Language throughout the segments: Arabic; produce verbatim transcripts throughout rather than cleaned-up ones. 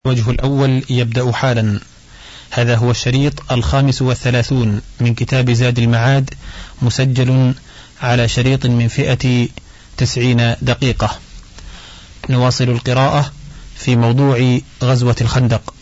الوجه الأول يبدأ حالا. هذا هو الشريط الخامس والثلاثون من كتاب زاد المعاد، مسجل على شريط من فئة تسعين دقيقة. نواصل القراءة في موضوع غزوة الخندق.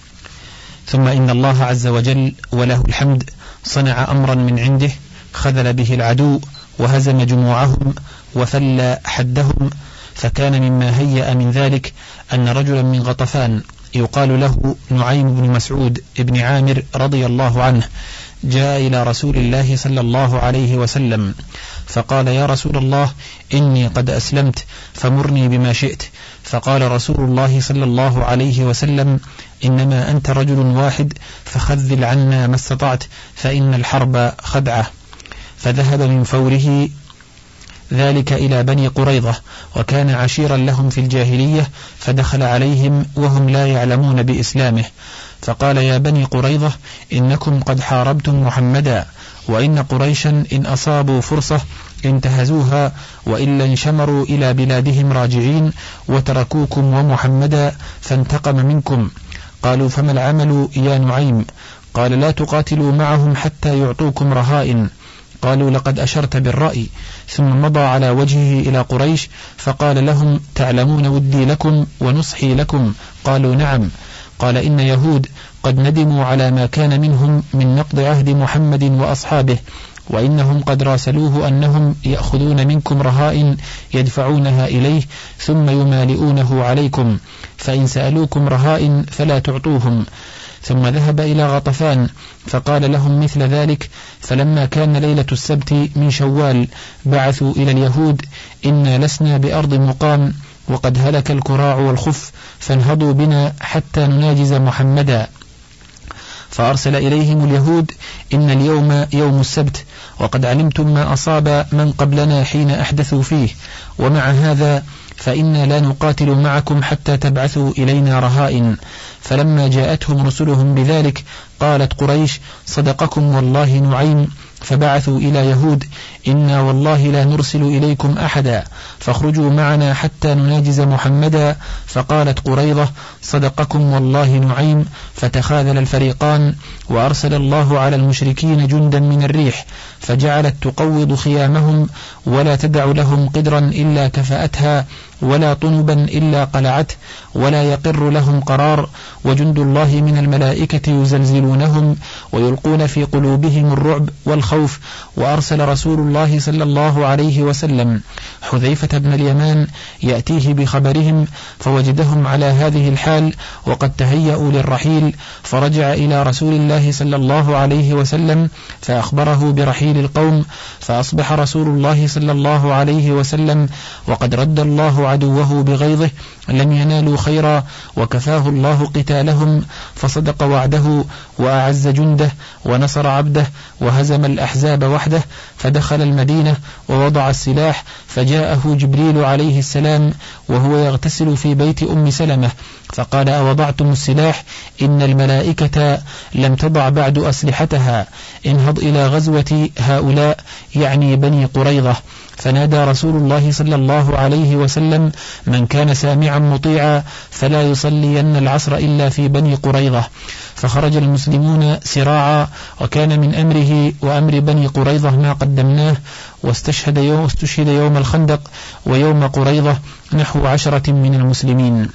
ثم إن الله عز وجل وله الحمد صنع أمرا من عنده خذل به العدو وهزم جموعهم وفل حدهم. فكان مما هيأ من ذلك أن رجلا من غطفان يقال له نعيم بن مسعود بن عامر رضي الله عنه جاء إلى رسول الله صلى الله عليه وسلم فقال: يا رسول الله، إني قد أسلمت فمرني بما شئت. فقال رسول الله صلى الله عليه وسلم: إنما أنت رجل واحد فخذل عنا ما استطعت، فإن الحرب خدعة. فذهب من فوره ذلك إلى بني قريظة، وكان عشيرا لهم في الجاهلية، فدخل عليهم وهم لا يعلمون بإسلامه، فقال: يا بني قريظة، إنكم قد حاربتم محمدا، وإن قريشا إن أصابوا فرصة انتهزوها، وإلا انشمروا إلى بلادهم راجعين وتركوكم ومحمدا فانتقم منكم. قالوا: فما العمل يا نعيم؟ قال: لا تقاتلوا معهم حتى يعطوكم رهائن. قالوا: لقد أشرت بالرأي. ثم مضى على وجهه إلى قريش فقال لهم: تعلمون ودي لكم ونصحي لكم؟ قالوا: نعم. قال: إن يهود قد ندموا على ما كان منهم من نقض عهد محمد وأصحابه، وإنهم قد راسلوه أنهم يأخذون منكم رهائن يدفعونها إليه ثم يمالئونه عليكم، فإن سألوكم رهائن فلا تعطوهم. ثم ذهب إلى غطفان فقال لهم مثل ذلك. فلما كان ليلة السبت من شوال بعثوا إلى اليهود: إنا لسنا بأرض مقام، وقد هلك الكراع والخف، فانهضوا بنا حتى نناجز محمدا. فأرسل إليهم اليهود: إن اليوم يوم السبت، وقد علمتم ما أصاب من قبلنا حين أحدثوا فيه، ومع هذا فإنا لا نقاتل معكم حتى تبعثوا إلينا رهائن. فلما جاءتهم رسلهم بذلك قالت قريش: صدقكم والله نعيم. فبعثوا إلى يهود: إنا والله لا نرسل إليكم أحدا، فاخرجوا معنا حتى نناجز محمدا. فقالت قريظة: صدقكم والله نعيم. فتخاذل الفريقان، وأرسل الله على المشركين جندا من الريح، فجعلت تقوض خيامهم، ولا تدع لهم قدرا إلا كفأتها، ولا طنبا إلا قلعته، ولا يقر لهم قرار. وجند الله من الملائكة يزلزلونهم ويلقون في قلوبهم الرعب والخوف. وأرسل رسول الله صلى الله عليه وسلم حذيفة بن اليمان يأتيه بخبرهم، فوجدهم على هذه الحال وقد تهيأوا للرحيل، فرجع إلى رسول الله صلى الله عليه وسلم فأخبره برحيل القوم. فأصبح رسول الله صلى الله عليه وسلم وقد رد الله عدوه بغيظه، لم ينالوا خيرا، وكفاه الله قتالهم، فصدق وعده وأعز جنده ونصر عبده وهزم الأحزاب وحده. فدخل المدينة ووضع السلاح، فجاءه جبريل عليه السلام وهو يغتسل في بيت أم سلمة، فقال: أوضعتم السلاح؟ إن الملائكة لم تضع بعد أسلحتها، انهض إلى غزوة هؤلاء، يعني بني قريظة. فنادى رسول الله صلى الله عليه وسلم: من كان سامعا مطيعا فلا يصلين العصر إلا في بني قريظة. فخرج المسلمون سراعا، وكان من أمره وأمر بني قريظة ما قدمناه. واستشهد يوم, استشهد يوم الخندق ويوم قريظة نحو عشرة من المسلمين.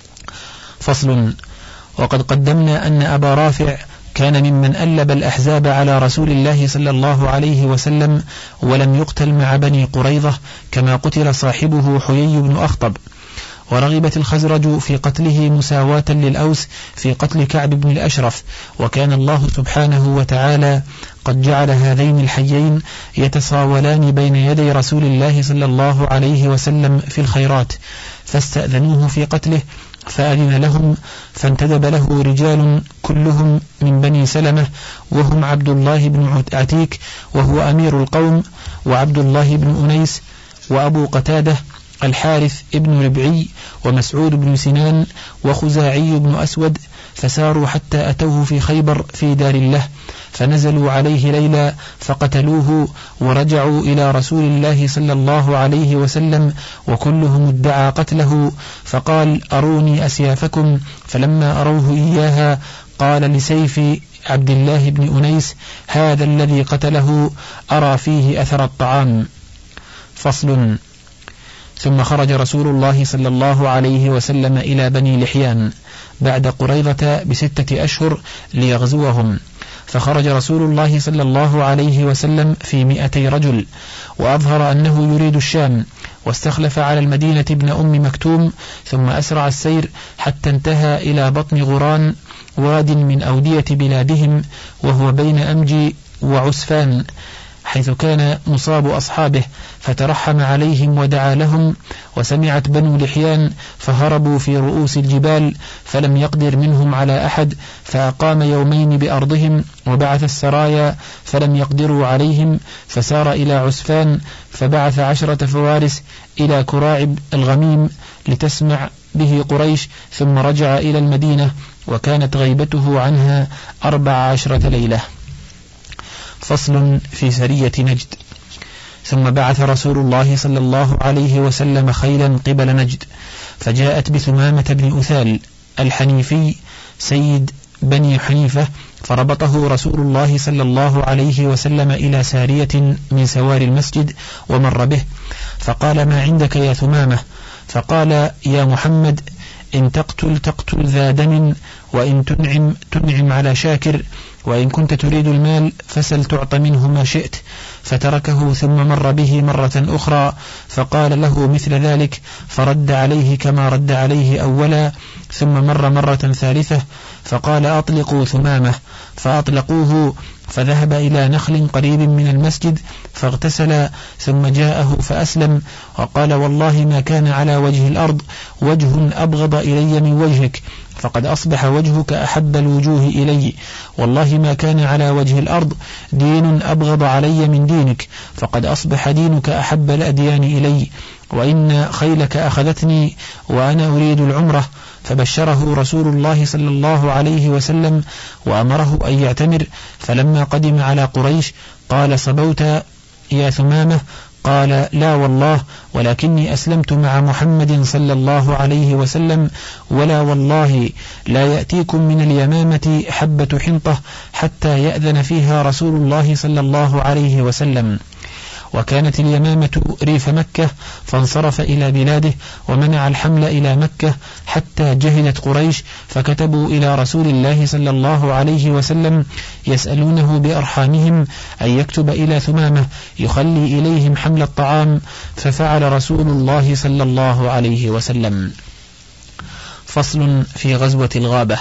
فصل. وقد قدمنا أن أبا رافع كان ممن ألب الأحزاب على رسول الله صلى الله عليه وسلم، ولم يقتل مع بني قريظة كما قتل صاحبه حيي بن أخطب. ورغبت الخزرج في قتله مساواة للأوس في قتل كعب بن الأشرف، وكان الله سبحانه وتعالى قد جعل هذين الحيين يتصاولان بين يدي رسول الله صلى الله عليه وسلم في الخيرات، فاستأذنوه في قتله فأذن لهم، فانتدب له رجال كلهم من بني سلمة، وهم عبد الله بن عتيك وهو أمير القوم، وعبد الله بن أنيس، وأبو قتادة، الحارث ابن ربعي، ومسعود بن سنان، وخزاعي بن أسود. فساروا حتى أتوه في خيبر في دار الله، فنزلوا عليه ليلا فقتلوه ورجعوا إلى رسول الله صلى الله عليه وسلم وكلهم ادعى قتله، فقال أروني أسيافكم، فلما أروه إياها قال لسيف عبد الله بن أنيس هذا الذي قتله أرى فيه أثر الطعام. فصل. ثم خرج رسول الله صلى الله عليه وسلم إلى بني لحيان بعد قريظة بستة أشهر ليغزوهم، فخرج رسول الله صلى الله عليه وسلم في مئتي رجل، وأظهر أنه يريد الشام، واستخلف على المدينة ابن أم مكتوم، ثم أسرع السير حتى انتهى إلى بطن غران واد من أودية بلادهم، وهو بين أمجي وعسفان، حيث كان مصاب أصحابه، فترحم عليهم ودعا لهم. وسمعت بنو لحيان فهربوا في رؤوس الجبال، فلم يقدر منهم على أحد، فأقام يومين بأرضهم، وبعث السرايا فلم يقدروا عليهم، فسار إلى عسفان، فبعث عشرة فوارس إلى كراعب الغميم لتسمع به قريش، ثم رجع إلى المدينة، وكانت غيبته عنها أربع عشرة ليلة. فصل في سرية نجد. ثم بعث رسول الله صلى الله عليه وسلم خيلا قبل نجد، فجاءت بثمامة بن أثال الحنيفي سيد بني حنيفة، فربطه رسول الله صلى الله عليه وسلم إلى سارية من سوار المسجد ومر به، فقال ما عندك يا ثمامة؟ فقال يا محمد إن تقتل تقتل ذا دم، وإن تنعم تنعم على شاكر، وإن كنت تريد المال فسل تعط منه ما شئت. فتركه ثم مر به مرة أخرى فقال له مثل ذلك، فرد عليه كما رد عليه أولا، ثم مر مرة ثالثة فقال أطلقوا ثمامة، فأطلقوه، فذهب إلى نخل قريب من المسجد فاغتسل، ثم جاءه فأسلم، وقال والله ما كان على وجه الأرض وجه أبغض إلي من وجهك، فقد أصبح وجهك أحب الوجوه إلي، والله ما كان على وجه الأرض دين أبغض علي من دينك، فقد أصبح دينك أحب الأديان إلي، وإن خيلك أخذتني وأنا أريد العمرة. فبشره رسول الله صلى الله عليه وسلم وأمره أن يعتمر. فلما قدم على قريش قال صبوت يا ثمامة؟ قال لا والله، ولكني أسلمت مع محمد صلى الله عليه وسلم، ولا والله لا يأتيكم من اليمامة حبة حنطة حتى يأذن فيها رسول الله صلى الله عليه وسلم. وكانت اليمامة ريف مكة، فانصرف إلى بلاده ومنع الحمل إلى مكة حتى جهلت قريش، فكتبوا إلى رسول الله صلى الله عليه وسلم يسألونه بأرحامهم أن يكتب إلى ثمامة يخلي إليهم حمل الطعام، ففعل رسول الله صلى الله عليه وسلم. فصل في غزوة الغابة.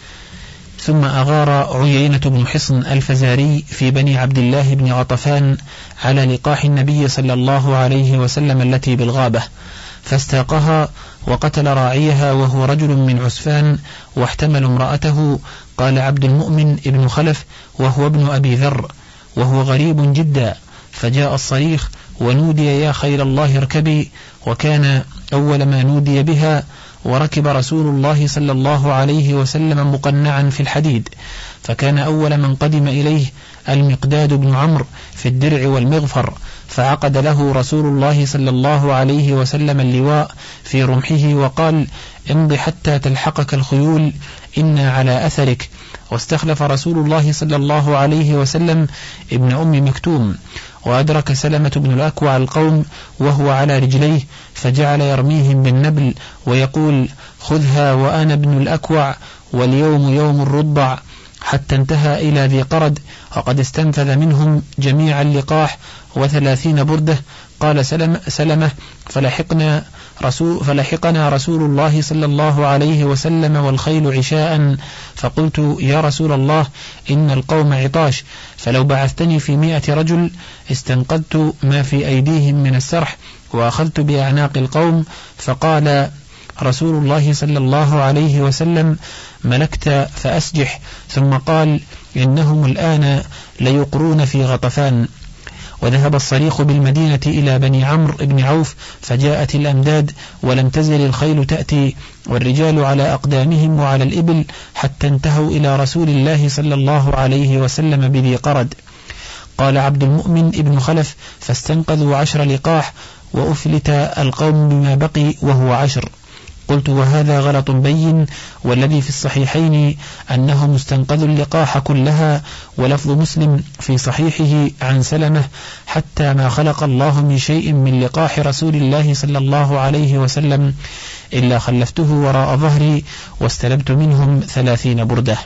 ثم أغار عيينة بن حصن الفزاري في بني عبد الله بن غطفان على لقاح النبي صلى الله عليه وسلم التي بالغابة، فاستاقها وقتل راعيها وهو رجل من عسفان، واحتمل امرأته. قال عبد المؤمن ابن خلف وهو ابن أبي ذر وهو غريب جدا، فجاء الصريخ ونودي يا خير الله اركبي، وكان أول ما نودي بها، وركب رسول الله صلى الله عليه وسلم مقنعا في الحديد، فكان أول من قدم إليه المقداد بن عمرو في الدرع والمغفر، فعقد له رسول الله صلى الله عليه وسلم اللواء في رمحه وقال امض حتى تلحقك الخيول إنا على أثرك. واستخلف رسول الله صلى الله عليه وسلم ابن أم مكتوم، وأدرك سلمة بن الأكوع القوم وهو على رجليه، فجعل يرميهم بالنبل ويقول خذها وأنا ابن الأكوع، واليوم يوم الرضع، حتى انتهى إلى ذي قرد، وقد استنفذ منهم جميع اللقاح وثلاثين بردة. قال سلم سلمة فلحقنا رسول, فلحقنا رسول الله صلى الله عليه وسلم والخيل عشاء، فقلت يا رسول الله إن القوم عطاش، فلو بعثتني في مئة رجل استنقذت ما في أيديهم من السرح وأخذت بأعناق القوم. فقال رسول الله صلى الله عليه وسلم ملكت فأسجح، ثم قال إنهم الآن ليقرون في غطفان. وذهب الصريخ بالمدينة إلى بني عمرو بن عوف، فجاءت الأمداد ولم تزل الخيل تأتي والرجال على أقدامهم وعلى الإبل حتى انتهوا إلى رسول الله صلى الله عليه وسلم بذي قرد. قال عبد المؤمن ابن خلف: فاستنقذوا عشر لقاح وأفلت القوم بما بقي وهو عشر. قلت: وهذا غلط بين، والذي في الصحيحين أنهم استنقذوا اللقاح كلها، ولفظ مسلم في صحيحه عن سلمة: حتى ما خلق الله من شيء من لقاح رسول الله صلى الله عليه وسلم إلا خلفته وراء ظهري واستلبت منهم ثلاثين بردة.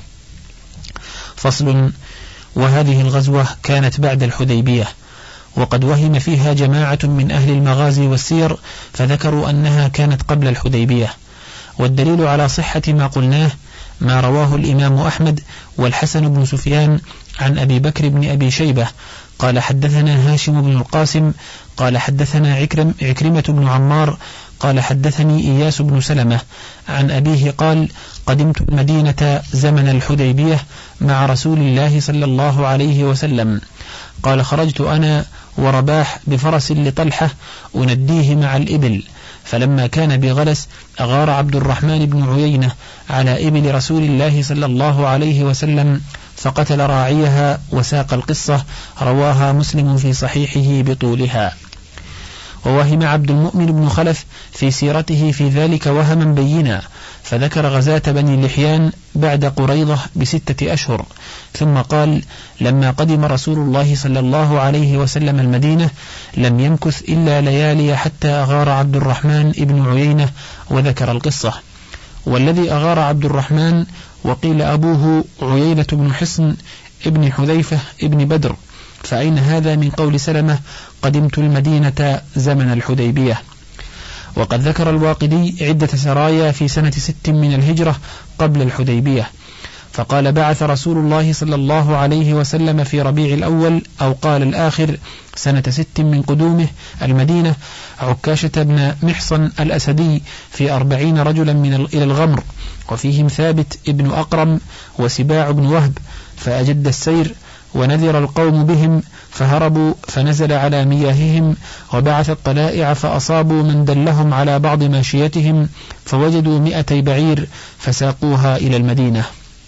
فصل. وهذه الغزوة كانت بعد الحديبية، وقد وهم فيها جماعة من أهل المغازي والسير فذكروا أنها كانت قبل الحديبية، والدليل على صحة ما قلناه ما رواه الإمام أحمد والحسن بن سفيان عن أبي بكر بن أبي شيبة قال: حدثنا هاشم بن القاسم قال: حدثنا عكرم عكرمة بن عمار قال: حدثني إياس بن سلمة عن أبيه قال: قدمت المدينة زمن الحديبية مع رسول الله صلى الله عليه وسلم. قال: خرجت أنا ورباح بفرس لطلحة أنديه مع الإبل، فلما كان بغلس أغار عبد الرحمن بن عيينة على إبل رسول الله صلى الله عليه وسلم فقتل راعيها وساق القصة، رواها مسلم في صحيحه بطولها. ووهم عبد المؤمن بن خلف في سيرته في ذلك وهما بينا، فذكر غزاة بني لحيان بعد قريضة بستة أشهر، ثم قال: لما قدم رسول الله صلى الله عليه وسلم المدينة لم يمكث إلا ليالي حتى أغار عبد الرحمن بن عيينة، وذكر القصة. والذي أغار عبد الرحمن وقيل أبوه عيينة بن حصن ابن حذيفة ابن بدر، فأين هذا من قول سلمة: قدمت المدينة زمن الحديبية؟ وقد ذكر الواقدي عدة سرايا في سنة ست من الهجرة قبل الحديبية، فقال: بعث رسول الله صلى الله عليه وسلم في ربيع الأول أو قال الآخر سنة ست من قدومه المدينة عكاشة بن محصن الأسدي في أربعين رجلا من إلى الغمر، وفيهم ثابت ابن أقرم وسباع بن وهب، فأجد السير ونذر القوم بهم فهربوا، فنزل على مياههم وبعث الطلائع فأصابوا من دلهم على بعض ماشيتهم، فوجدوا مئتي بعير فساقوها إلى المدينة.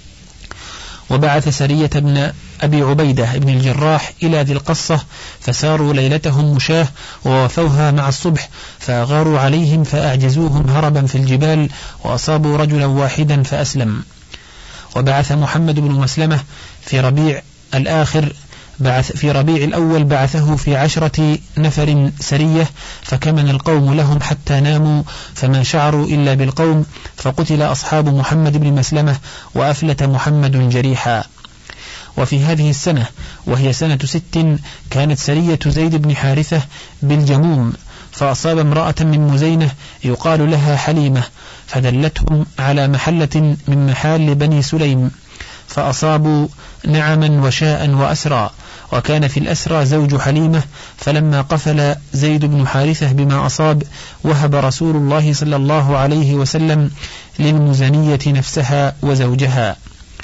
وبعث سرية بن أبي عبيدة بن الجراح إلى ذي القصة، فساروا ليلتهم مشاه ووفوها مع الصبح، فأغاروا عليهم فأعجزوهم هربا في الجبال، وأصابوا رجلا واحدا فأسلم. وبعث محمد بن مسلمة في ربيع الآخر بعث في ربيع الأول بعثه في عشرة نفر سرية، فكمن القوم لهم حتى ناموا فما شعروا إلا بالقوم، فقتل أصحاب محمد بن مسلمة وأفلت محمد جريحا. وفي هذه السنة وهي سنة ست كانت سرية زيد بن حارثة بالجموم، فأصاب امرأة من مزينة يقال لها حليمة، فدلتهم على محلة من محال بني سليم، فأصابوا نعما وشاء وأسرى، وكان في الأسرى زوج حليمة، فلما قفل زيد بن حارثة بما أصاب وهب رسول الله صلى الله عليه وسلم للمزنية نفسها وزوجها.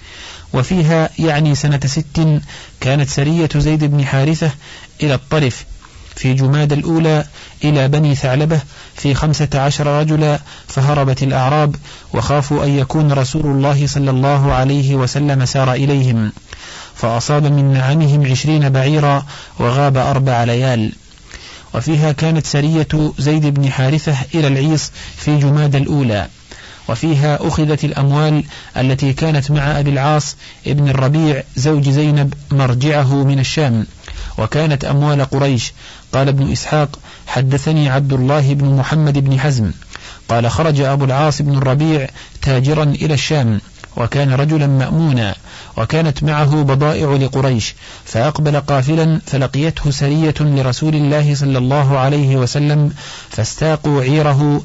وفيها يعني سنة ست كانت سرية زيد بن حارثة إلى الطرف في جماد الأولى إلى بني ثعلبة في خمسة عشر رجلا، فهربت الأعراب وخافوا أن يكون رسول الله صلى الله عليه وسلم سار إليهم، فأصاب من نعمهم عشرين بعيرا وغاب أربع ليال. وفيها كانت سرية زيد بن حارثة إلى العيص في جماد الأولى، وفيها أخذت الأموال التي كانت مع أبي العاص ابن الربيع زوج زينب مرجعه من الشام، وكانت أموال قريش. قال ابن إسحاق: حدثني عبد الله بن محمد بن حزم قال: خرج أبو العاص بن الربيع تاجرا إلى الشام، وكان رجلا مأمونا، وكانت معه بضائع لقريش، فأقبل قافلا فلقيته سرية لرسول الله صلى الله عليه وسلم، فاستاقوا عيره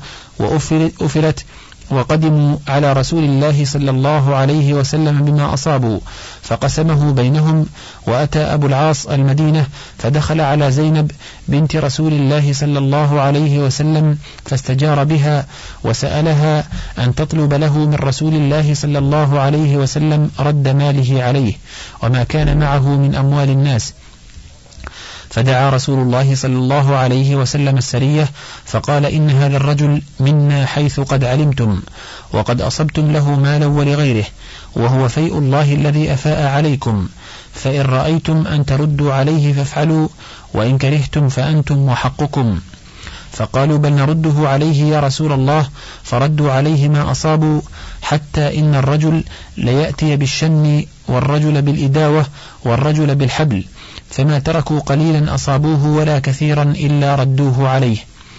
وأفلت، وقدموا على رسول الله صلى الله عليه وسلم بما أصابوا، فقسمه بينهم. وأتى أبو العاص المدينة فدخل على زينب بنت رسول الله صلى الله عليه وسلم فاستجار بها، وسألها أن تطلب له من رسول الله صلى الله عليه وسلم رد ماله عليه وما كان معه من أموال الناس، فدعا رسول الله صلى الله عليه وسلم السرية فقال إن هذا الرجل منا حيث قد علمتم، وقد أصبتم له مالا ولغيره، وهو فيء الله الذي أفاء عليكم، فإن رأيتم أن تردوا عليه فافعلوا، وإن كرهتم فأنتم وحقكم. فقالوا بل نرده عليه يا رسول الله، فردوا عليه ما أصابوا، حتى إن الرجل ليأتي بالشن والرجل بالإداوة والرجل بالحبل، فما تركوا قليلا أصابوه ولا كثيرا إلا ردوه عليه.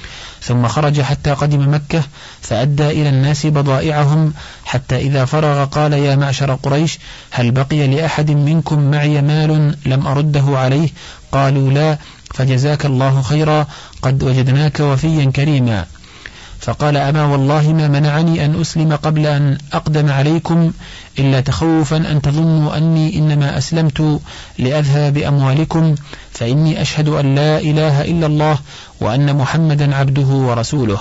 ثم خرج حتى قدم مكة فأدى إلى الناس بضائعهم، حتى إذا فرغ قال يا معشر قريش هل بقي لأحد منكم معي مال لم أرده عليه؟ قالوا لا، فجزاك الله خيرا، قد وجدناك وفيا كريما. فقال أما والله ما منعني أن أسلم قبل أن أقدم عليكم إلا تخوفا أن تظنوا أني إنما أسلمت لأذهب بأموالكم، فإني أشهد أن لا إله إلا الله وأن محمدا عبده ورسوله.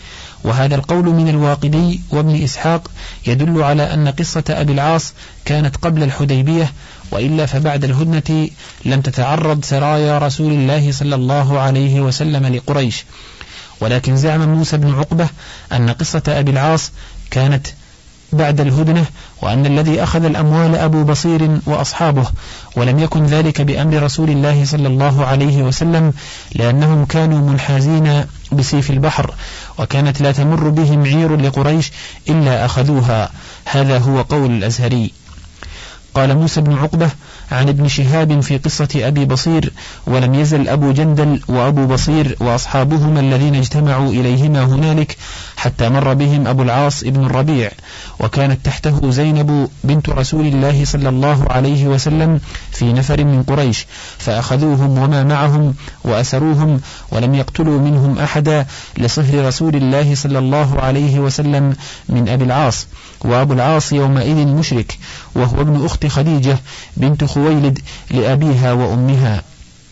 وهذا القول من الواقدي وابن إسحاق يدل على أن قصة أبي العاص كانت قبل الحديبية، وإلا فبعد الهدنة لم تتعرض سرايا رسول الله صلى الله عليه وسلم لقريش. ولكن زعم موسى بن عقبة أن قصة أبي العاص كانت بعد الهدنة، وأن الذي أخذ الأموال أبو بصير وأصحابه، ولم يكن ذلك بأمر رسول الله صلى الله عليه وسلم، لأنهم كانوا منحازين بسيف البحر، وكانت لا تمر بهم عير لقريش إلا أخذوها. هذا هو قول الأزهري. قال موسى بن عقبة عن ابن شهاب في قصة أبي بصير ولم يزل أبو جندل وأبو بصير وأصحابهما الذين اجتمعوا إليهما هنالك حتى مر بهم أبو العاص ابن الربيع، وكانت تحته زينب بنت رسول الله صلى الله عليه وسلم في نفر من قريش، فأخذوهم وما معهم وأسروهم، ولم يقتلوا منهم أحدا لصهر رسول الله صلى الله عليه وسلم من أبي العاص. وأبو العاص يومئذ مشرك، وهو ابن أخت خديجة بنت خويلد لأبيها وأمها.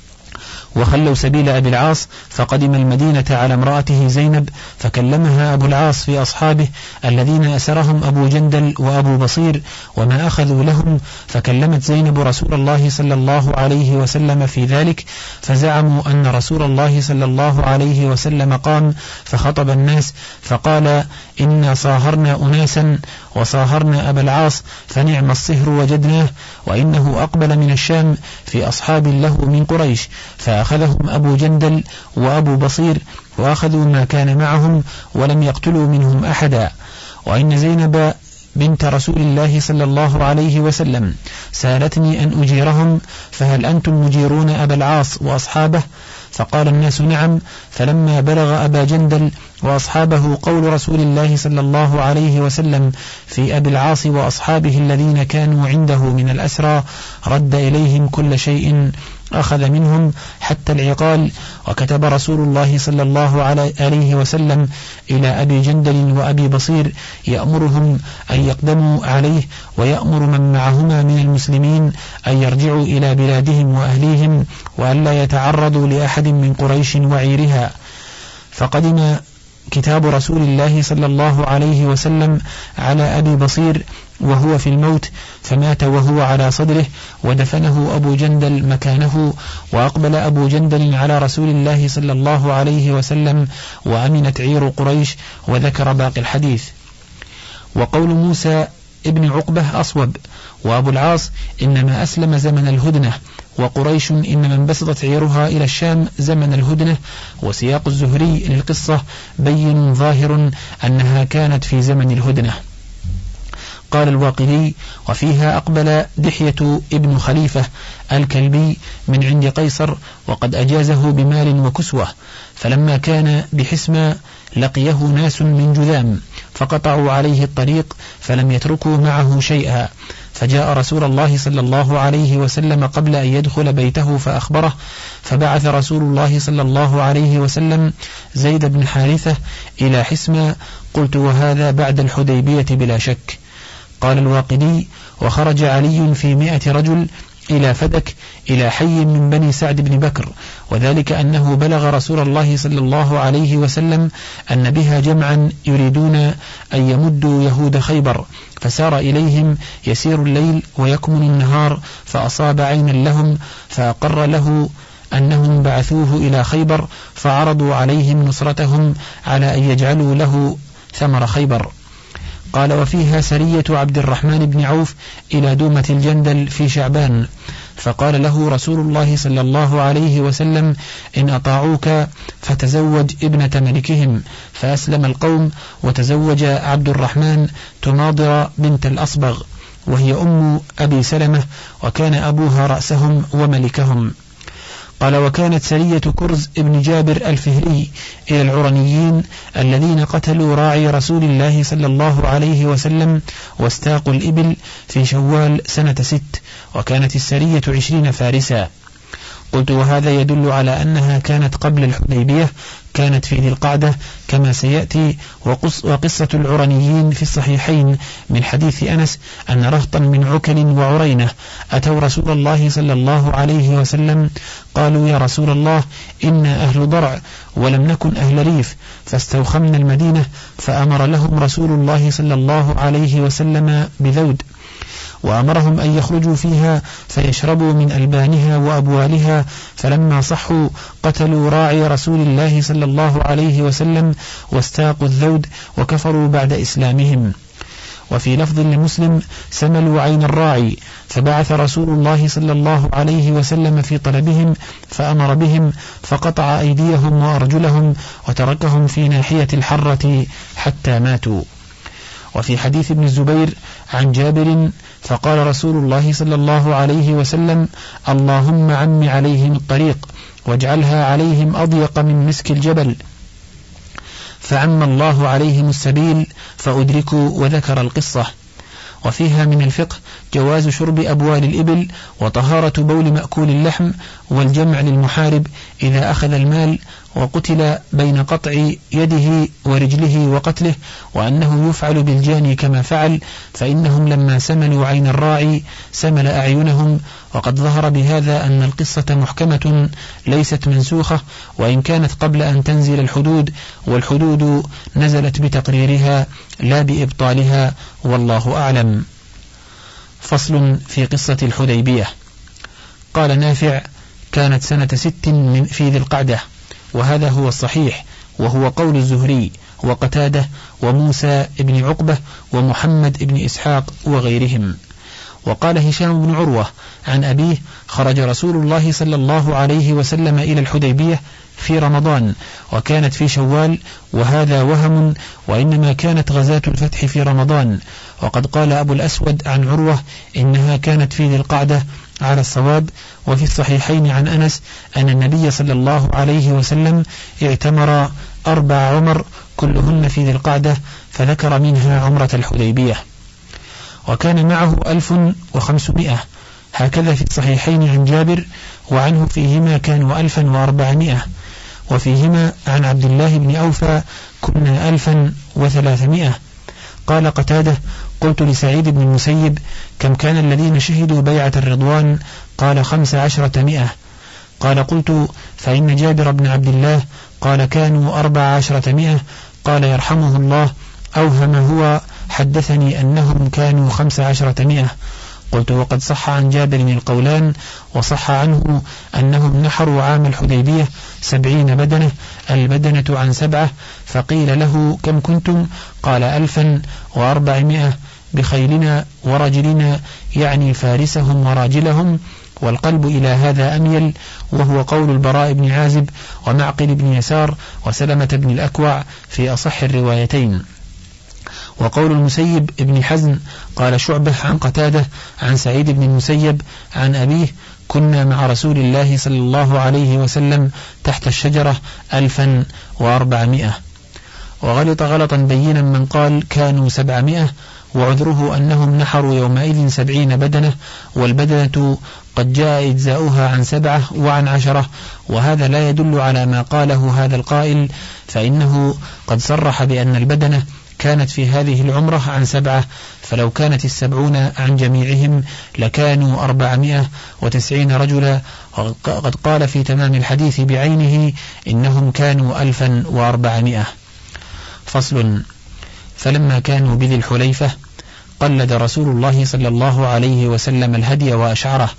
وخلوا سبيل أبي العاص فقدم المدينة على امرأته زينب، فكلمها أبو العاص في أصحابه الذين أسرهم أبو جندل وأبو بصير وما أخذوا لهم، فكلمت زينب رسول الله صلى الله عليه وسلم في ذلك، فزعموا أن رسول الله صلى الله عليه وسلم قام فخطب الناس فقال إنا صاهرنا أناسا وصاهرنا أبا العاص فنعم الصهر وجدناه، وإنه أقبل من الشام في أصحاب له من قريش، فأخذهم أبو جندل وأبو بصير وأخذوا ما كان معهم ولم يقتلوا منهم أحدا. وإن زينب بنت رسول الله صلى الله عليه وسلم سألتني أن أجيرهم، فهل أنتم مجيرون أبا العاص وأصحابه؟ فقال الناس نعم. فلما بلغ أبا جندل وأصحابه قول رسول الله صلى الله عليه وسلم في أبي العاص وأصحابه الذين كانوا عنده من الأسرى، رد إليهم كل شيء أخذ منهم حتى العقال. وكتب رسول الله صلى الله عليه وسلم إلى أبي جندل وأبي بصير يأمرهم أن يقدموا عليه، ويأمر من معهما من المسلمين أن يرجعوا إلى بلادهم وأهليهم، وأن لا يتعرضوا لأحد من قريش وعيرها. فقدم كتاب رسول الله صلى الله عليه وسلم على أبي بصير وهو في الموت، فمات وهو على صدره، ودفنه أبو جندل مكانه، وأقبل أبو جندل على رسول الله صلى الله عليه وسلم، وأمنت عير قريش. وذكر باقي الحديث. وقول موسى ابن عقبة أصوب، وأبو العاص إنما أسلم زمن الهدنة، وقريش إنما انبسطت عيرها إلى الشام زمن الهدنة. وسياق الزهري للقصة بين ظاهر أنها كانت في زمن الهدنة. قال الواقدي وفيها أقبل دحية ابن خليفة الكلبي من عند قيصر، وقد أجازه بمال وكسوة، فلما كان بحسمة لقيه ناس من جذام فقطعوا عليه الطريق فلم يتركوا معه شيئا، فجاء رسول الله صلى الله عليه وسلم قبل أن يدخل بيته فأخبره، فبعث رسول الله صلى الله عليه وسلم زيد بن حارثة إلى حسمة. قلت وهذا بعد الحديبية بلا شك. قال الواقدي وخرج علي في مئة رجل إلى فدك إلى حي من بني سعد بن بكر، وذلك أنه بلغ رسول الله صلى الله عليه وسلم أن بها جمعا يريدون أن يمدوا يهود خيبر، فسار إليهم يسير الليل ويكمن النهار، فأصاب عينا لهم فأقر له أنهم بعثوه إلى خيبر فعرضوا عليهم نصرتهم على أن يجعلوا له ثمر خيبر. قال: وفيها سرية عبد الرحمن بن عوف إلى دومة الجندل في شعبان، فقال له رسول الله صلى الله عليه وسلم: إن أطاعوك فتزوج ابنة ملكهم. فأسلم القوم وتزوج عبد الرحمن تناضر بنت الأصبغ، وهي أم أبي سلمة، وكان أبوها رأسهم وملكهم. قال: وكانت سرية كرز ابن جابر الفهري إلى العرنيين الذين قتلوا راعي رسول الله صلى الله عليه وسلم واستاقوا الإبل في شوال سنة ست، وكانت السرية عشرين فارسا. قلت: وهذا يدل على أنها كانت قبل الحديبية، كانت في ذي القعدة كما سيأتي. وقصة العرنيين في الصحيحين من حديث أنس أن رهطا من عكل وعرينة أتوا رسول الله صلى الله عليه وسلم قالوا: يا رسول الله، إنا أهل ضرع ولم نكن أهل ريف، فاستوخمنا المدينة، فأمر لهم رسول الله صلى الله عليه وسلم بذود، وأمرهم أن يخرجوا فيها فيشربوا من ألبانها وأبوالها، فلما صحوا قتلوا راعي رسول الله صلى الله عليه وسلم واستاقوا الذود وكفروا بعد إسلامهم. وفي لفظ لمسلم: سملوا عين الراعي، فبعث رسول الله صلى الله عليه وسلم في طلبهم فأمر بهم فقطع أيديهم وأرجلهم وتركهم في ناحية الحرة حتى ماتوا. وفي حديث ابن الزبير عن جابر: فقال رسول الله صلى الله عليه وسلم: اللهم عم عليهم الطريق واجعلها عليهم أضيق من مسك الجبل، فعم الله عليهم السبيل فأدركوا، وذكر القصة. وفيها من الفقه جواز شرب أبوال الإبل وطهارة بول مأكول اللحم، والجمع للمحارب إذا أخذ المال وقتل بين قطع يده ورجله وقتله، وأنه يفعل بالجاني كما فعل، فإنهم لما سملوا عين الراعي سمل أعينهم. وقد ظهر بهذا أن القصة محكمة ليست منسوخة، وإن كانت قبل أن تنزل الحدود، والحدود نزلت بتقريرها لا بإبطالها، والله أعلم. فصل في قصة الحديبية. قال نافع: كانت سنة ست من في ذي القعدة، وهذا هو الصحيح، وهو قول الزهري وقتادة وموسى بن عقبة ومحمد بن إسحاق وغيرهم. وقال هشام بن عروة عن أبيه: خرج رسول الله صلى الله عليه وسلم إلى الحديبية في رمضان، وكانت في شوال، وهذا وهم، وإنما كانت غزاة الفتح في رمضان. وقد قال أبو الأسود عن عروة إنها كانت في ذي القعدة على الصواب. وفي الصحيحين عن أنس أن النبي صلى الله عليه وسلم اعتمر أربع عمر كلهن في ذي القعدة، فذكر منها عمرة الحديبية. وكان معه ألف وخمسمائة، هكذا في الصحيحين عن جابر، وعنه فيهما كانوا ألفا وأربعمائة، وفيهما عن عبد الله بن أوفى كنا ألفا وثلاثمائة. قال قتادة: قلت لسعيد بن المسيب: كم كان الذين شهدوا بيعة الرضوان؟ قال: خمس عشرة مئة. قال: قلت: فإن جابر بن عبد الله قال: كانوا أربع عشرة مئة. قال: يرحمه الله، أوهم هو، حدثني أنهم كانوا خمس عشرة مئة. قلت: وقد صح عن جابر القولان، وصح عنه أنهم نحروا عام الحديبية سبعين بدنة، البدنة عن سبعة. فقيل له: كم كنتم؟ قال: ألفا وأربعمائة بخيلنا ورجلنا، يعني فارسهم وراجلهم. والقلب إلى هذا أميل، وهو قول البراء بن عازب ومعقل بن يسار وسلمة بن الأكوع في أصح الروايتين. وقول المسيب ابن حزن قال شعبة عن قتادة عن سعيد بن المسيب عن أبيه: كنا مع رسول الله صلى الله عليه وسلم تحت الشجرة ألفا وأربعمائة. وغلط غلطا بينا من قال كانوا سبعمائة، وعذره أنهم نحروا يومئذ سبعين بدنة، والبدنة قد جاء إجزاؤها عن سبعة وعن عشرة، وهذا لا يدل على ما قاله هذا القائل، فإنه قد صرح بأن البدنة كانت في هذه العمرة عن سبعة، فلو كانت السبعون عن جميعهم لكانوا أربعمائة وتسعين رجلا. وقد قال في تمام الحديث بعينه إنهم كانوا ألفا وأربعمائة. فصل. فلما كانوا بذي الحليفة قلد رسول الله صلى الله عليه وسلم الهدي وأشعره،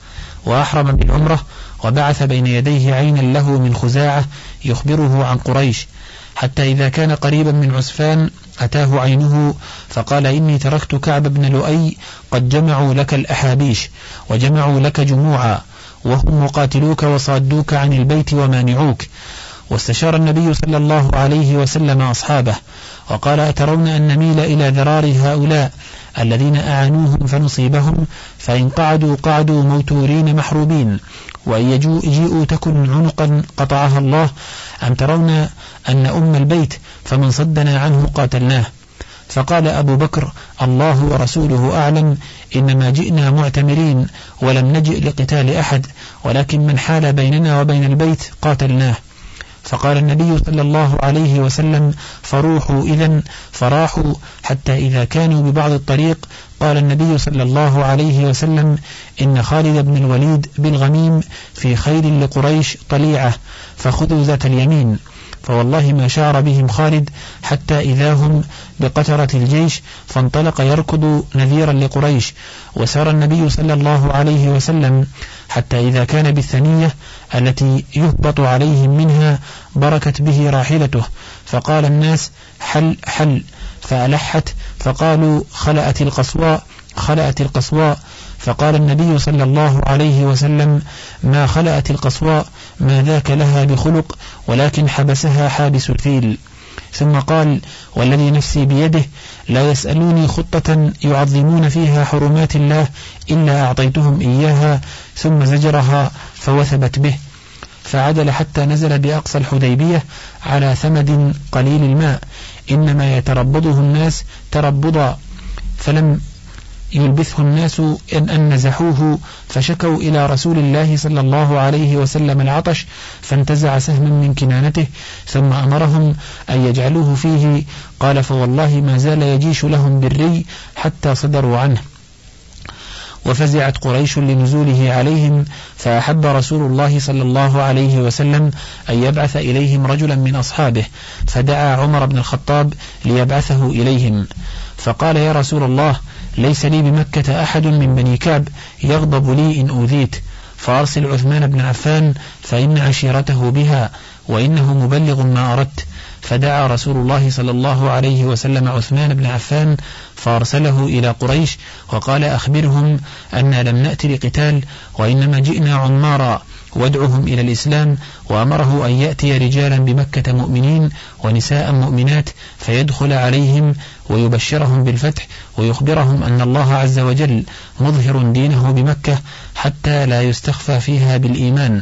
وأحرم بالعمرة، وبعث بين يديه عينا له من خزاعة يخبره عن قريش، حتى إذا كان قريبا من عسفان أتاه عينه فقال: إني تركت كعب بن لؤي قد جمعوا لك الأحابيش وجمعوا لك جموعا، وهم مقاتلوك وصادوك عن البيت ومانعوك. واستشار النبي صلى الله عليه وسلم أصحابه وقال: أترون أن نميل إلى ذرار هؤلاء الذين أعانوهم فنصيبهم؟ فإن قعدوا قعدوا موتورين محروبين، وإن يجيئوا تكن عنقا قطعها الله، أم ترون أن أم البيت فمن صدنا عنه قاتلناه؟ فقال أبو بكر: الله ورسوله أعلم، إنما جئنا معتمرين ولم نجئ لقتال أحد، ولكن من حال بيننا وبين البيت قاتلناه. فقال النبي صلى الله عليه وسلم: فروحوا إذن. فراحوا حتى إذا كانوا ببعض الطريق قال النبي صلى الله عليه وسلم: إن خالد بن الوليد بالغميم في خيل لقريش طليعة، فخذوا ذات اليمين. فوالله ما شار بهم خالد حتى إذا هم بقترة الجيش، فانطلق يركض نذيرا لقريش. وسار النبي صلى الله عليه وسلم حتى إذا كان بالثنية التي يهبط عليهم منها بركت به راحلته، فقال الناس: حل حل، فألحت، فقالوا: خلأت القصواء خلأت القصواء. فقال النبي صلى الله عليه وسلم: ما خلأت القصواء، ما ذاك لها بخلق، ولكن حبسها حابس الفيل. ثم قال: والذي نفسي بيده لا يسألوني خطة يعظمون فيها حرمات الله إلا أعطيتهم إياها. ثم زجرها فوثبت به، فعدل حتى نزل بأقصى الحديبية على ثمد قليل الماء، إنما يتربضه الناس تربضا، فلم يلبثه الناس إن أن نزحوه، فشكوا إلى رسول الله صلى الله عليه وسلم العطش، فانتزع سهما من كنانته ثم أمرهم أن يجعلوه فيه. قال: فوالله ما زال يجيش لهم بالري حتى صدروا عنه. وفزعت قريش لنزوله عليهم، فأحب رسول الله صلى الله عليه وسلم أن يبعث إليهم رجلا من أصحابه، فدعا عمر بن الخطاب ليبعثه إليهم، فقال: يا رسول الله، ليس لي بمكة أحد من بني كعب يغضب لي إن أوذيت، فأرسل عثمان بن عفان فإن عشيرته بها، وإنه مبلغ ما أردت. فدعا رسول الله صلى الله عليه وسلم عثمان بن عفان فأرسله إلى قريش وقال: أخبرهم أن لم نأتي لقتال، وإنما جئنا عمارا، وادعهم إلى الإسلام. وأمره أن يأتي رجالا بمكة مؤمنين ونساء مؤمنات فيدخل عليهم ويبشرهم بالفتح، ويخبرهم أن الله عز وجل مظهر دينه بمكة حتى لا يستخفى فيها بالإيمان.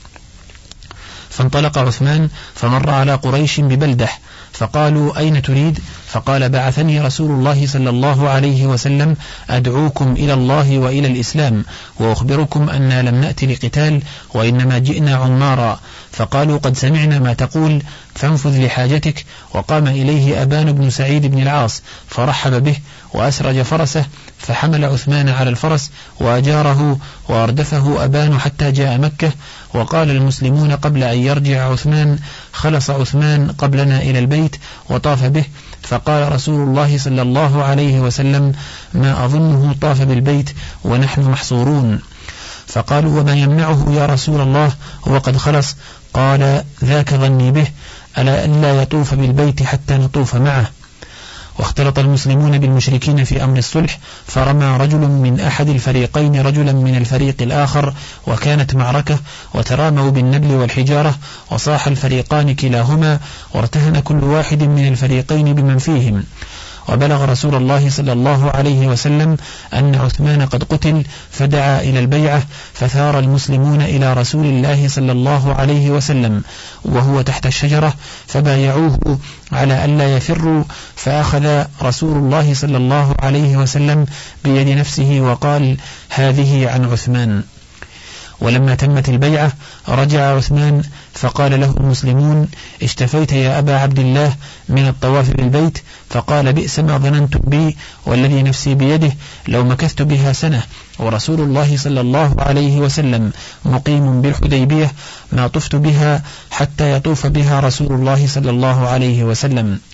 فانطلق عثمان فمر على قريش ببلدح، فقالوا: أين تريد؟ فقال: بعثني رسول الله صلى الله عليه وسلم أدعوكم إلى الله وإلى الإسلام، وأخبركم أننا لم نأتي لقتال، وإنما جئنا عمارا. فقالوا: قد سمعنا ما تقول، فانفذ لحاجتك. وقام إليه أبان بن سعيد بن العاص فرحب به وأسرج فرسه، فحمل عثمان على الفرس وأجاره، وأردفه أبان حتى جاء مكة. وقال المسلمون قبل أن يرجع عثمان: خلص عثمان قبلنا إلى البيت وطاف به. فقال رسول الله صلى الله عليه وسلم: ما أظنه طاف بالبيت ونحن محصورون. فقالوا: وما يمنعه يا رسول الله وقد خلص؟ قال: ذاك ظني به، ألا أن لا يطوف بالبيت حتى نطوف معه. واختلط المسلمون بالمشركين في أمر الصلح، فرمى رجل من أحد الفريقين رجلا من الفريق الآخر، وكانت معركة، وتراموا بالنبل والحجارة، وصاح الفريقان كلاهما، وارتهن كل واحد من الفريقين بمن فيهم. وبلغ رسول الله صلى الله عليه وسلم أن عثمان قد قتل، فدعا إلى البيعة، فثار المسلمون إلى رسول الله صلى الله عليه وسلم وهو تحت الشجرة، فبايعوه على ألا يفروا. فأخذ رسول الله صلى الله عليه وسلم بيد نفسه وقال: هذه عن عثمان. ولما تمت البيعة رجع عثمان، فقال له المسلمون: اشتفيت يا أبا عبد الله من الطواف بالبيت؟ فقال: بئس ما ظننت بي، والذي نفسي بيده لو مكثت بها سنة ورسول الله صلى الله عليه وسلم مقيم بالحديبية ما طفت بها حتى يطوف بها رسول الله صلى الله عليه وسلم.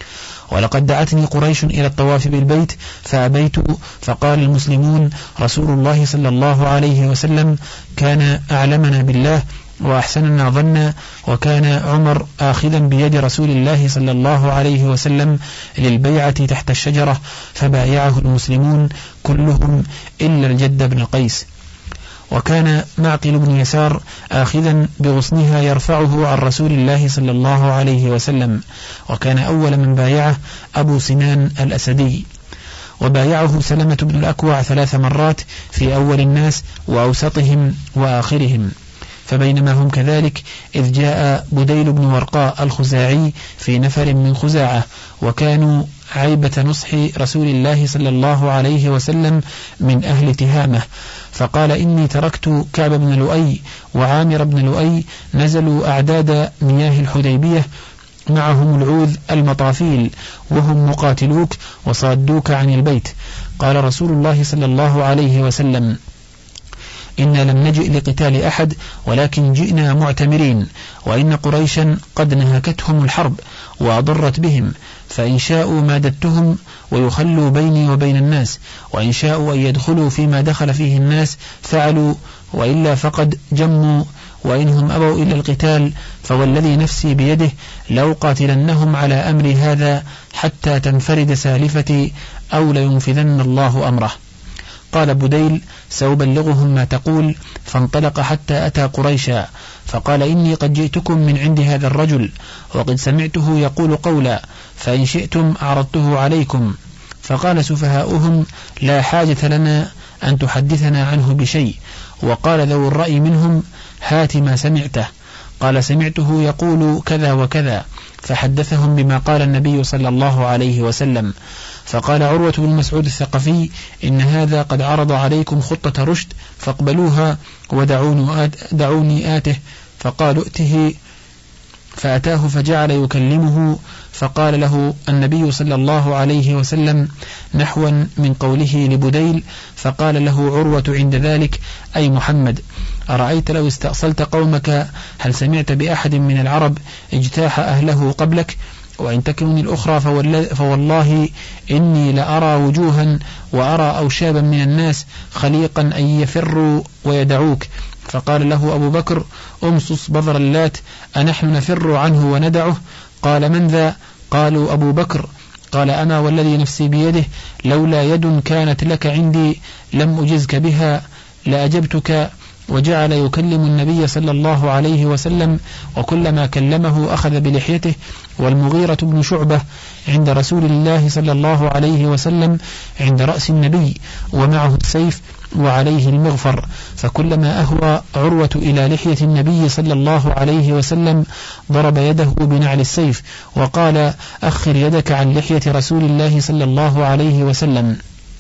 ولقد دعتني قريش إلى الطواف بالبيت فأبيت، فقال المسلمون رسول الله صلى الله عليه وسلم كان أعلمنا بالله وأحسننا ظنا، وكان عمر آخذا بيد رسول الله صلى الله عليه وسلم للبيعة تحت الشجرة، فبايعه المسلمون كلهم إلا الجد بن قيس. وكان معقل بن يسار آخذا بغصنها يرفعه عن رسول الله صلى الله عليه وسلم، وكان أول من بايعه أبو سنان الأسدي. وبايعه سلمة بن الأكوع ثلاث مرات في أول الناس وأوسطهم وآخرهم. فبينما هم كذلك إذ جاء بديل بن ورقاء الخزاعي في نفر من خزاعة، وكانوا عيبة نصح رسول الله صلى الله عليه وسلم من أهل تهامة، فقال إني تركت كعب بن لؤي وعامر بن لؤي نزلوا أعداد مياه الحديبية معهم العوذ المطافيل وهم مقاتلوك وصادوك عن البيت. قال رسول الله صلى الله عليه وسلم إنا لم نجئ لقتال أحد ولكن جئنا معتمرين، وإن قريشا قد نهكتهم الحرب وأضرت بهم، فإن شاءوا مادتهم ويخلوا بيني وبين الناس، وإن شاءوا أن يدخلوا فيما دخل فيه الناس فعلوا، وإلا فقد جموا، وإنهم أبوا إلى القتال فوالذي نفسي بيده لو قاتلنهم على أمر هذا حتى تنفرد سالفتي أو لينفذن الله أمره. قال بديل سأبلغهم ما تقول، فانطلق حتى أتى قريشا فقال إني قد جئتكم من عند هذا الرجل وقد سمعته يقول قولا، فإن شئتم عرضته عليكم. فقال سفهاؤهم لا حاجة لنا أن تحدثنا عنه بشيء. وقال ذو الرأي منهم هات ما سمعته. قال سمعته يقول كذا وكذا، فحدثهم بما قال النبي صلى الله عليه وسلم. فقال عروة بن مسعود الثقفي إن هذا قد عرض عليكم خطة رشد فاقبلوها ودعوني آته. فقالوا ائته، فأتاه فجعل يكلمه، فقال له النبي صلى الله عليه وسلم نحوا من قوله لبديل، فقال له عروة عند ذلك أي محمد أرأيت لو استأصلت قومك هل سمعت بأحد من العرب اجتاح أهله قبلك؟ وإن تكن الأخرى فوالله إني لأرى وجوها وأرى أوشابا من الناس خليقا أن يفروا ويدعوك. فقال له أبو بكر أمصص بذر اللات أنحن نفر عنه وندعه؟ قال من ذا؟ قالوا أبو بكر. قال أنا والذي نفسي بيده لولا يد كانت لك عندي لم أجزك بها لأجبتك. وجعل يكلم النبي صلى الله عليه وسلم، وكلما كلمه أخذ بلحيته. والمغيرة بن شعبة عند رسول الله صلى الله عليه وسلم عند رأس النبي ومعه السيف وعليه المغفر، فكلما أهوى عروة إلى لحية النبي صلى الله عليه وسلم ضرب يده بنعل السيف وقال أخر يدك عن لحية رسول الله صلى الله عليه وسلم.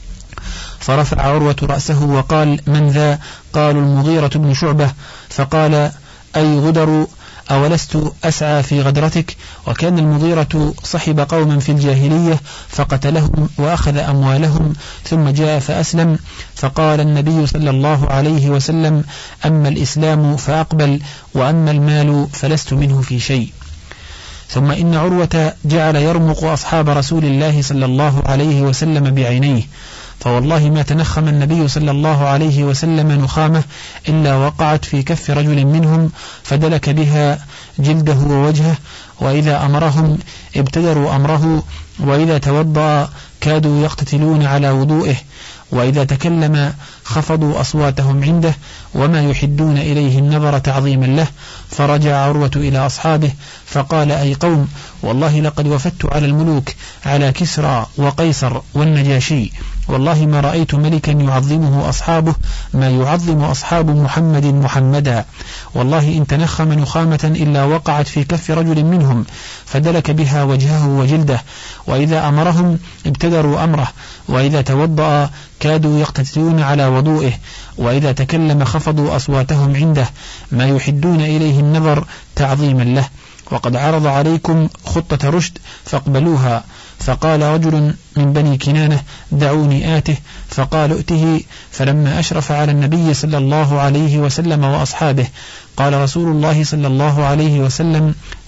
فرفع عروة رأسه وقال من ذا؟ قالوا المغيرة بن شعبة. فقال أي غدر أولست أسعى في غدرتك؟ وكان المغيرة صحب قوما في الجاهلية فقتلهم وأخذ أموالهم ثم جاء فأسلم. فقال النبي صلى الله عليه وسلم أما الإسلام فأقبل، وأما المال فلست منه في شيء. ثم إن عروة جعل يرمق أصحاب رسول الله صلى الله عليه وسلم بعينيه، فوالله ما تنخم النبي صلى الله عليه وسلم نخامة إلا وقعت في كف رجل منهم فدلك بها جلده ووجهه، وإذا أمرهم ابتدروا أمره، وإذا توضأ كادوا يقتتلون على وضوئه، وإذا تكلم خفضوا أصواتهم عنده وما يحدون إليه النظر تعظيما له. فرجع عروة إلى أصحابه فقال أي قوم والله لقد وفدت على الملوك على كسرى وقيصر والنجاشي، والله ما رأيت ملكا يعظمه أصحابه ما يعظم أصحاب محمد محمدا، والله إن تنخم نخامة إلا وقعت في كف رجل منهم فدلك بها وجهه وجلده، وإذا أمرهم ابتدروا أمره، وإذا توضأ كادوا يقتتلون على وضوئه، وإذا تكلم خفضوا أصواتهم عنده ما يحدون إليه النظر تعظيما له. وقد عرض عليكم خطة رشد فاقبلوها. فقال رجل من بني كنانة دعوني آته، فقال ائته. فلما أشرف على النبي صلى الله عليه وسلم وأصحابه قال رسول الله صلى الله عليه وسلم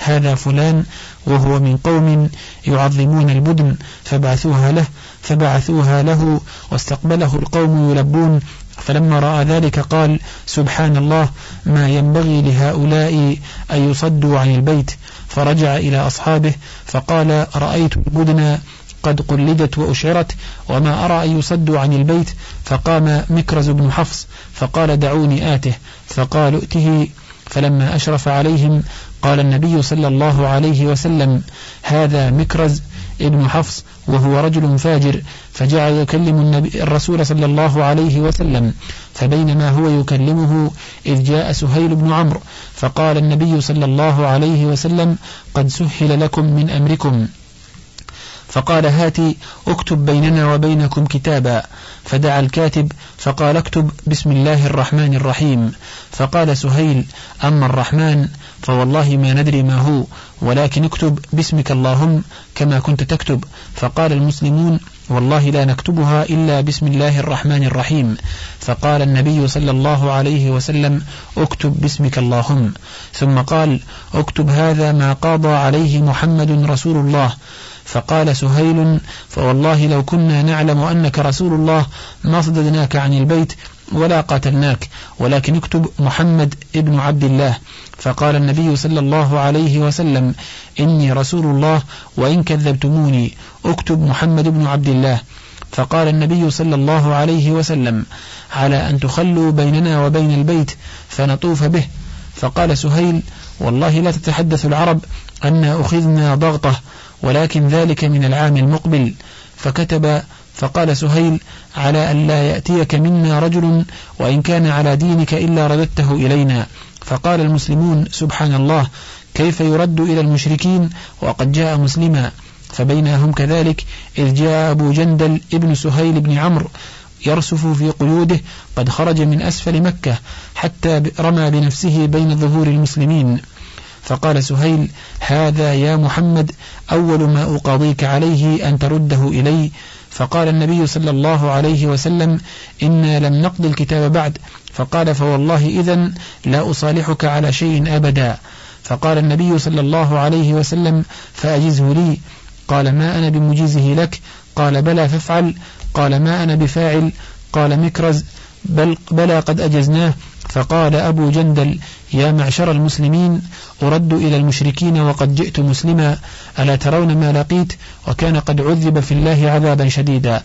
هذا فلان وهو من قوم يعظمون البدن فبعثوها له فبعثوها له واستقبله القوم يلبون. فلما رأى ذلك قال سبحان الله ما ينبغي لهؤلاء أن يصدوا عن البيت. فرجع إلى أصحابه فقال رأيت البدن قد قلدت وأشعرت وما أرى أن يصدوا عن البيت. فقام مكرز بن حفص فقال دعوني آته، فقال ائته. فلما أشرف عليهم قال النبي صلى الله عليه وسلم هذا مكرز ابن حفص وهو رجل فاجر. فجعل يكلم النبي الرسول صلى الله عليه وسلم، فبينما هو يكلمه إذ جاء سهيل بن عمرو فقال النبي صلى الله عليه وسلم قد سهل لكم من أمركم. فقال هاتي اكتب بيننا وبينكم كتابا. فدعا الكاتب فقال اكتب بسم الله الرحمن الرحيم. فقال سهيل أما الرحمن فوالله ما ندري ما هو، ولكن اكتب باسمك اللهم كما كنت تكتب. فقال المسلمون والله لا نكتبها إلا بسم الله الرحمن الرحيم. فقال النبي صلى الله عليه وسلم اكتب باسمك اللهم. ثم قال اكتب هذا ما قاضى عليه محمد رسول الله. فقال سهيل فوالله لو كنا نعلم أنك رسول الله ما صددناك عن البيت ولا قاتلناك، ولكن اكتب محمد ابن عبد الله. فقال النبي صلى الله عليه وسلم إني رسول الله وإن كذبتموني اكتب محمد ابن عبد الله. فقال النبي صلى الله عليه وسلم على أن تخلوا بيننا وبين البيت فنطوف به. فقال سهيل والله لا تتحدث العرب أن أخذنا ضغطه، ولكن ذلك من العام المقبل. فكتب. فقال سهيل على أن لا يأتيك منا رجل وإن كان على دينك إلا رددته إلينا. فقال المسلمون سبحان الله كيف يرد إلى المشركين وقد جاء مسلما. فبينهم كذلك إذ جاء أبو جندل ابن سهيل بن عمرو يرسف في قيوده قد خرج من أسفل مكة حتى رمى بنفسه بين ظهور المسلمين. فقال سهيل هذا يا محمد أول ما أقاضيك عليه أن ترده إلي. فقال النبي صلى الله عليه وسلم إنا لم نقض الكتاب بعد. فقال فوالله إذن لا أصالحك على شيء أبدا. فقال النبي صلى الله عليه وسلم فأجزه لي. قال ما أنا بمجيزه لك. قال بلى فافعل. قال ما أنا بفاعل. قال مكرز بل بلى قد أجزناه. فقال أبو جندل يا معشر المسلمين أرد إلى المشركين وقد جئت مسلما، ألا ترون ما لقيت؟ وكان قد عذب في الله عذابا شديدا.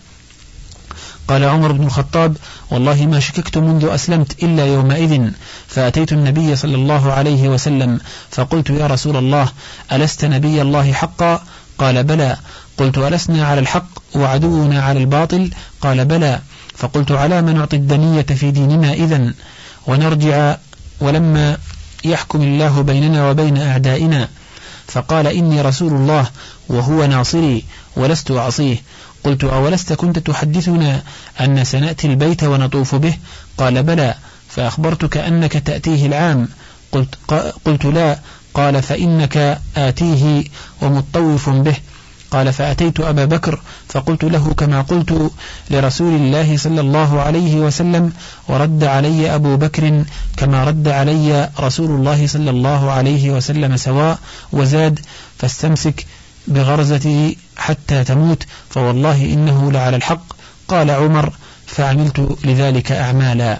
قال عمر بن الخطاب والله ما شككت منذ أسلمت إلا يومئذ. فأتيت النبي صلى الله عليه وسلم فقلت يا رسول الله ألست نبي الله حقا؟ قال بلى. قلت ألسنا على الحق وعدونا على الباطل؟ قال بلى. فقلت على ما نعطي الدنية في ديننا إذن ونرجع ولما يحكم الله بيننا وبين أعدائنا؟ فقال إني رسول الله وهو ناصري ولست أعصيه. قلت أولست كنت تحدثنا أن سنأتي البيت ونطوف به؟ قال بلى. فأخبرتك أنك تأتيه العام؟ قلت, قلت لا. قال فإنك آتيه ومطوف به. قال فأتيت أبا بكر فقلت له كما قلت لرسول الله صلى الله عليه وسلم، ورد علي أبو بكر كما رد علي رسول الله صلى الله عليه وسلم سواء، وزاد فاستمسك بغرزته حتى تموت فوالله إنه لعلى الحق. قال عمر فعملت لذلك أعمالا.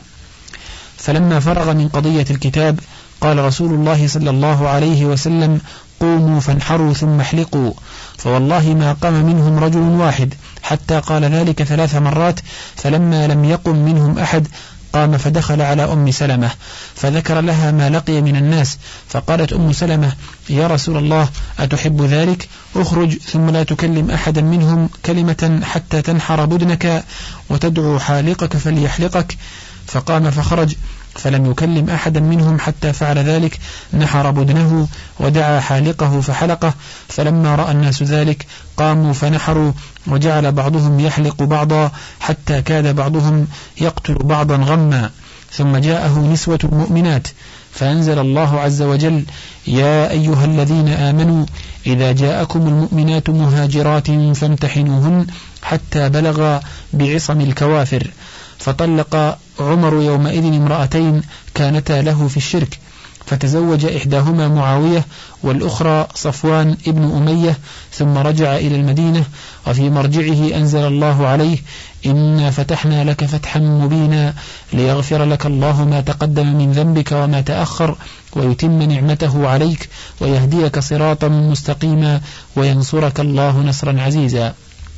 فلما فرغ من قضية الكتاب قال رسول الله صلى الله عليه وسلم قوموا فانحروا ثم احلقوا. فوالله ما قام منهم رجل واحد حتى قال ذلك ثلاث مرات. فلما لم يقم منهم أحد قام فدخل على أم سلمة فذكر لها ما لقي من الناس. فقالت أم سلمة يا رسول الله أتحب ذلك؟ اخرج ثم لا تكلم أحدا منهم كلمة حتى تنحر بدنك وتدعو حالقك فليحلقك. فقام فخرج فلم يكلم أحدا منهم حتى فعل ذلك، نحر بدنه ودعا حالقه فحلقه. فلما رأى الناس ذلك قاموا فنحروا، وجعل بعضهم يحلق بعضا حتى كاد بعضهم يقتل بعضا غما. ثم جاءه نسوة مؤمنات فأنزل الله عز وجل يا أيها الذين آمنوا إذا جاءكم المؤمنات مهاجرات فامتحنوهن حتى بلغ بعصم الكوافر. فطلق عمر يومئذ امرأتين كانتا له في الشرك، فتزوج إحداهما معاوية والأخرى صفوان ابن أمية، ثم رجع إلى المدينة. وفي مرجعه أنزل الله عليه: إنا فتحنا لك فتحا مبينا ليغفر لك الله ما تقدم من ذنبك وما تأخر ويتم نعمته عليك ويهديك صراطا مستقيما وينصرك الله نصرا عزيزا.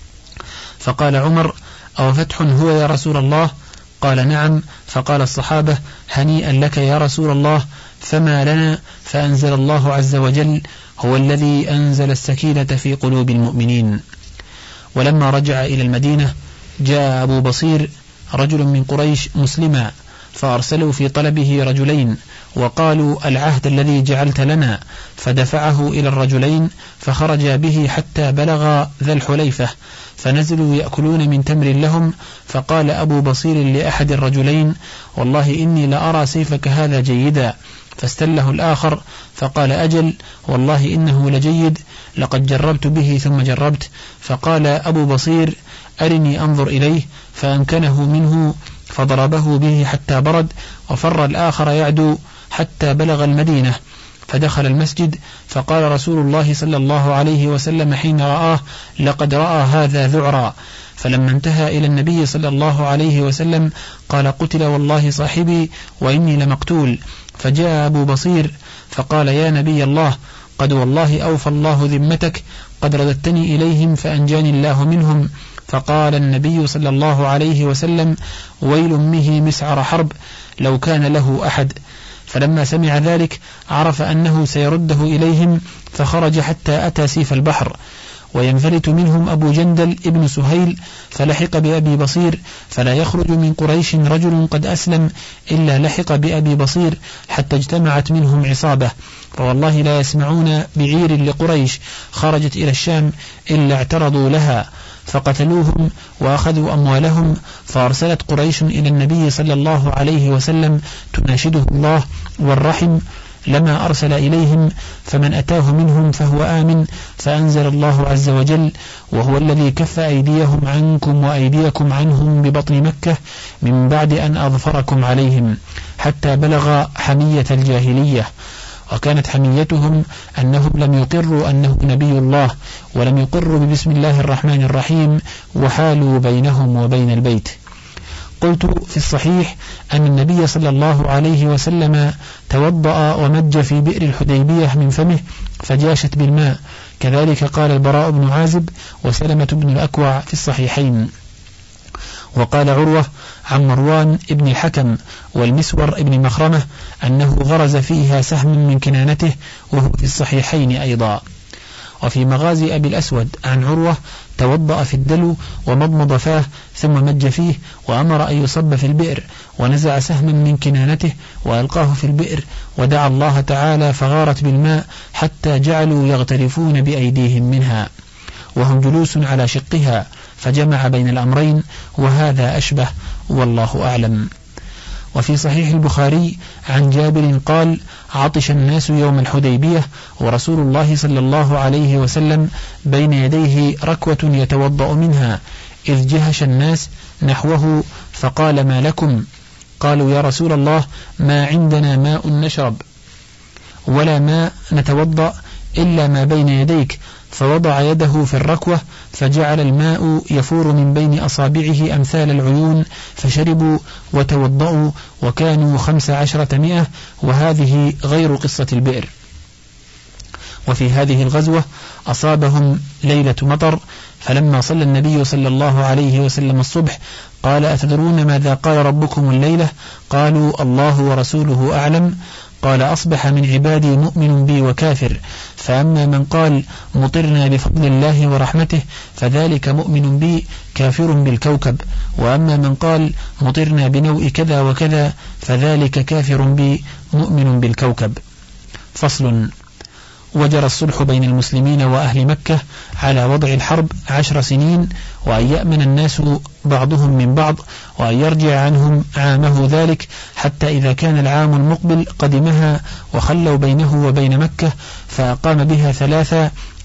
فقال عمر: أو فتح هو يا رسول الله؟ قال: نعم. فقال الصحابة: هنيئا لك يا رسول الله، فما لنا؟ فأنزل الله عز وجل: هو الذي أنزل السكينة في قلوب المؤمنين. ولما رجع إلى المدينة جاء أبو بصير رجل من قريش مسلما، فأرسلوا في طلبه رجلين وقالوا: العهد الذي جعلت لنا. فدفعه إلى الرجلين فخرجا به حتى بلغ ذا الحليفة، فنزلوا يأكلون من تمر لهم. فقال أبو بصير لأحد الرجلين: والله إني لأرى سيفك هذا جيدا. فاستله الآخر فقال: أجل والله إنه لجيد، لقد جربت به ثم جربت. فقال أبو بصير: أرني أنظر إليه. فأمكنه منه فضربه به حتى برد، وفر الآخر يعدو حتى بلغ المدينة. فدخل المسجد فقال رسول الله صلى الله عليه وسلم حين رآه: لقد رأى هذا ذعرا. فلما انتهى إلى النبي صلى الله عليه وسلم قال: قتل والله صاحبي وإني لمقتول. فجاء أبو بصير فقال: يا نبي الله، قد والله أوفى الله ذمتك، قد رددتني إليهم فأنجاني الله منهم. فقال النبي صلى الله عليه وسلم: ويل أمه مسعر حرب لو كان له أحد. فلما سمع ذلك عرف أنه سيرده إليهم، فخرج حتى أتى سيف البحر. وينفلت منهم أبو جندل ابن سهيل فلحق بأبي بصير، فلا يخرج من قريش رجل قد أسلم إلا لحق بأبي بصير حتى اجتمعت منهم عصابة، فوالله لا يسمعون بعير لقريش خرجت إلى الشام إلا اعترضوا لها فقتلوهم وأخذوا أموالهم. فأرسلت قريش إلى النبي صلى الله عليه وسلم تناشده الله والرحم، لما أرسل إليهم، فمن أتاه منهم فهو آمن. فأنزل الله عز وجل: وهو الذي كف أيديهم عنكم وأيديكم عنهم ببطن مكة من بعد أن أظفركم عليهم حتى بلغ حمية الجاهلية. وكانت حميتهم أنهم لم يقروا أنه نبي الله، ولم يقروا ببسم الله الرحمن الرحيم، وحالوا بينهم وبين البيت. قلت في الصحيح أن النبي صلى الله عليه وسلم توضأ ومج في بئر الحديبية من فمه فجاشت بالماء، كذلك قال البراء بن عازب وسلمة بن الأكوع في الصحيحين. وقال عروة عن مروان ابن الحكم والمسور ابن مخرمة أنه غرز فيها سهم من كنانته، وهو في الصحيحين أيضا. وفي مغازي أبي الأسود عن عروة: توضأ في الدلو ومضمض فاه ثم مج فيه، وأمر أن يصب في البئر، ونزع سهما من كنانته وألقاه في البئر، ودعا الله تعالى فغارت بالماء حتى جعلوا يغترفون بأيديهم منها وهم جلوس على شقها، فجمع بين الأمرين، وهذا أشبه والله أعلم. وفي صحيح البخاري عن جابر قال: عطش الناس يوم الحديبية ورسول الله صلى الله عليه وسلم بين يديه ركوة يتوضأ منها، إذ جهش الناس نحوه فقال: ما لكم؟ قالوا: يا رسول الله، ما عندنا ماء نشرب ولا ماء نتوضأ إلا ما بين يديك. فوضع يده في الركوة فجعل الماء يفور من بين أصابعه أمثال العيون، فشربوا وتوضأوا وكانوا خمس عشرة مئة، وهذه غير قصة البئر. وفي هذه الغزوة أصابهم ليلة مطر، فلما صلى النبي صلى الله عليه وسلم الصبح قال: أتدرون ماذا قال ربكم الليلة؟ قالوا: الله ورسوله أعلم. قال: أصبح من عبادي مؤمن بي وكافر، فأما من قال مطرنا بفضل الله ورحمته فذلك مؤمن بي كافر بالكوكب، وأما من قال مطرنا بنوء كذا وكذا فذلك كافر بي مؤمن بالكوكب. فصل. وجرى الصلح بين المسلمين وأهل مكة على وضع الحرب عشر سنين، وأن يأمن الناس بعضهم من بعض، وأن يرجع عنهم عامه ذلك، حتى إذا كان العام المقبل قدمها وخلوا بينه وبين مكة، فأقام بها ثلاثة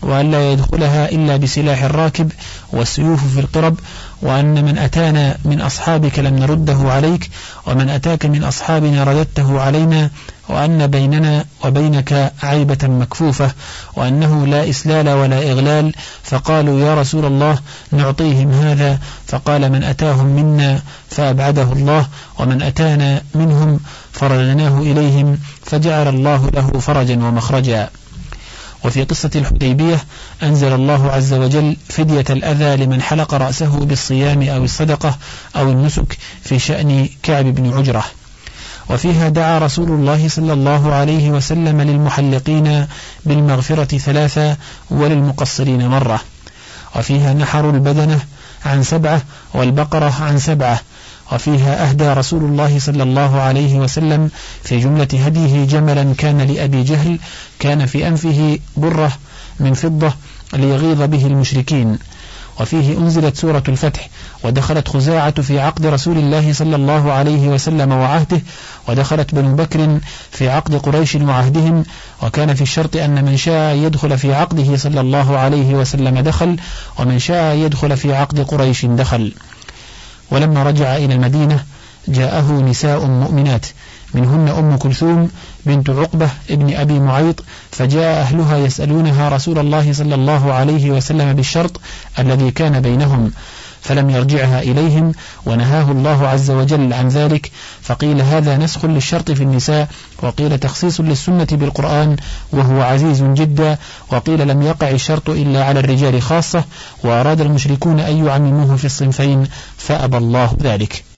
وأن لا يدخلها إلا بسلاح الراكب والسيوف في القرب، وأن من أتانا من أصحابك لم نرده عليك، ومن أتاك من أصحابنا رددته علينا، وأن بيننا وبينك عيبة مكفوفة، وأنه لا إسلال ولا إغلال. فقالوا يا رسول الله نعطيهم هذا، فقال من أتاهم منا فأبعده الله، ومن أتانا منهم فرددناه إليهم، فجعل الله له فرجا ومخرجا. وفي قصة الحديبية أنزل الله عز وجل فدية الأذى لمن حلق رأسه بالصيام أو الصدقة أو النسك في شأن كعب بن عجرة. وفيها دعا رسول الله صلى الله عليه وسلم للمحلقين بالمغفرة ثلاثة وللمقصرين مرة. وفيها نحر البدنة عن سبعة والبقرة عن سبعة. وفيها أهدى رسول الله صلى الله عليه وسلم في جملة هديه جملا كان لأبي جهل كان في أنفه برة من فضة ليغيظ به المشركين. وفيه أنزلت سورة الفتح، ودخلت خزاعة في عقد رسول الله صلى الله عليه وسلم وعهده، ودخلت بنو بكر في عقد قريش وعهدهم. وكان في الشرط أن من شاء يدخل في عقده صلى الله عليه وسلم دخل، ومن شاء يدخل في عقد قريش دخل. ولما رجع إلى المدينة جاءه نساء مؤمنات، منهن أم كلثوم بنت عقبة ابن أبي معيط، فجاء أهلها يسألونها رسول الله صلى الله عليه وسلم بالشرط الذي كان بينهم، فلم يرجعها إليهم، ونهاه الله عز وجل عن ذلك. فقيل هذا نسخ للشرط في النساء، وقيل تخصيص للسنة بالقرآن وهو عزيز جدا، وقيل لم يقع الشرط إلا على الرجال خاصة، وأراد المشركون أن يعمموه في الصنفين فأبى الله ذلك.